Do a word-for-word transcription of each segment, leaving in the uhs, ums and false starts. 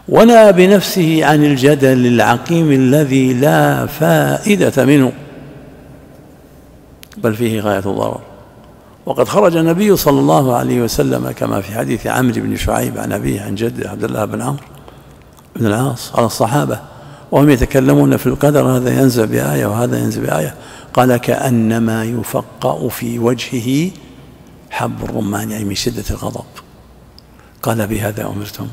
ونأى بنفسه عن الجدل العقيم الذي لا فائدة منه بل فيه غاية الضرر. وقد خرج النبي صلى الله عليه وسلم كما في حديث عمرو بن شعيب عن أبيه عن جده عبد الله بن عمرو بن العاص على الصحابة وهم يتكلمون في القدر، هذا ينزل بآية وهذا ينزل بآية، قال كأنما يفقأ في وجهه حب الرمان، يعني من شدة الغضب. قال بهذا أمرتم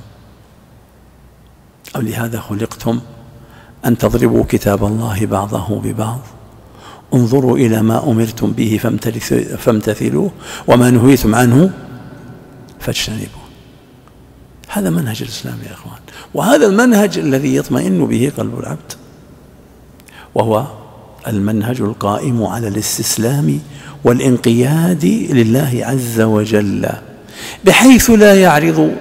أو لهذا خلقتم أن تضربوا كتاب الله بعضه ببعض؟ انظروا إلى ما أمرتم به فامتثلوه وما نهيتم عنه فاجتنبوه. هذا منهج الإسلام يا إخوان، وهذا المنهج الذي يطمئن به قلب العبد، وهو المنهج القائم على الاستسلام والانقياد لله عز وجل، بحيث لا يعرض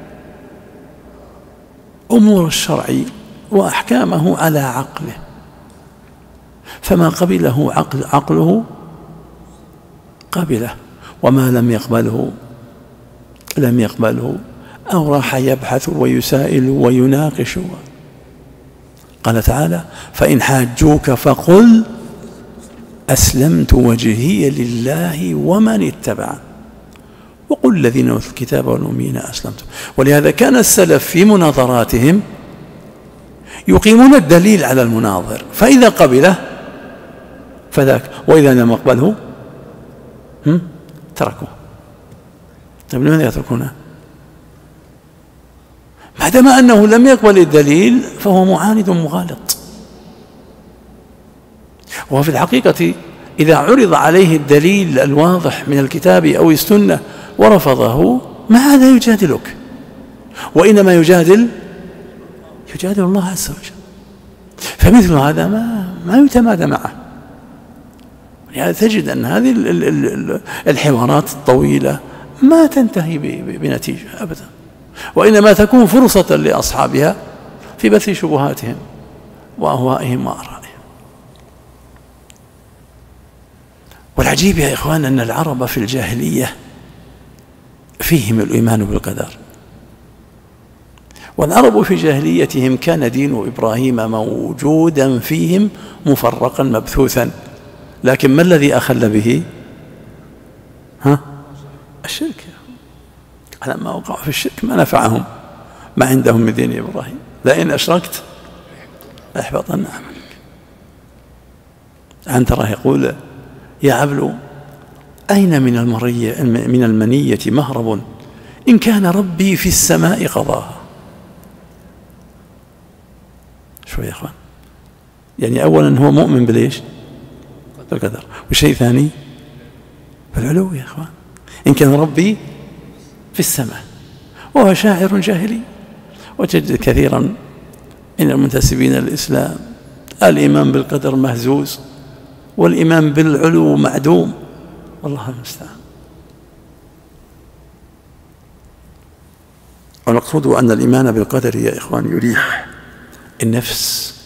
أمور الشرع وأحكامه على عقله، فما قبله عقل عقله قبله، وما لم يقبله لم يقبله، أو راح يبحث ويسائل ويناقش. قال تعالى فإن حاجوك فقل أسلمت وجهي لله ومن اتبع وقل الذين أوتوا الكتاب والأميين أسلمتم. ولهذا كان السلف في مناظراتهم يقيمون الدليل على المناظر، فإذا قبله فذاك، وإذا لم يقبله تركوه. طيب لماذا يتركونه؟ ما دام أنه لم يقبل الدليل فهو معاند مغالط. وفي الحقيقة إذا عرض عليه الدليل الواضح من الكتاب أو السنة ورفضه ما هذا يجادلك، وإنما يجادل يجادل الله عز وجل. فمثل هذا ما ما يتمادى معه. يعني تجد أن هذه الحوارات الطويلة ما تنتهي بنتيجة أبدا، وإنما تكون فرصة لأصحابها في بث شبهاتهم وأهوائهم وآرائهم. والعجيب يا إخوان أن العرب في الجاهلية فيهم الإيمان بالقدر، والعرب في جاهليتهم كان دين إبراهيم موجودا فيهم مفرقا مبثوثا، لكن ما الذي أخل به؟ ها؟ الشرك. لما وقعوا في الشرك ما نفعهم ما عندهم من دين إبراهيم، لئن أشركت ليحبطن عملك. عنترة يقول يا عبل أين من المرية من المنية مهرب إن كان ربي في السماء قضاها. شو يا إخوان؟ يعني أولا هو مؤمن بالإيش؟ بالقدر. وشيء ثاني بالعلو يا إخوان، إن كان ربي في السماء، وهو شاعر جاهلي. وتجد كثيرا من المنتسبين للإسلام الإيمان بالقدر مهزوز والإيمان بالعلو معدوم، والله المستعان. ونقصد أن الإيمان بالقدر يا إخوان يريح النفس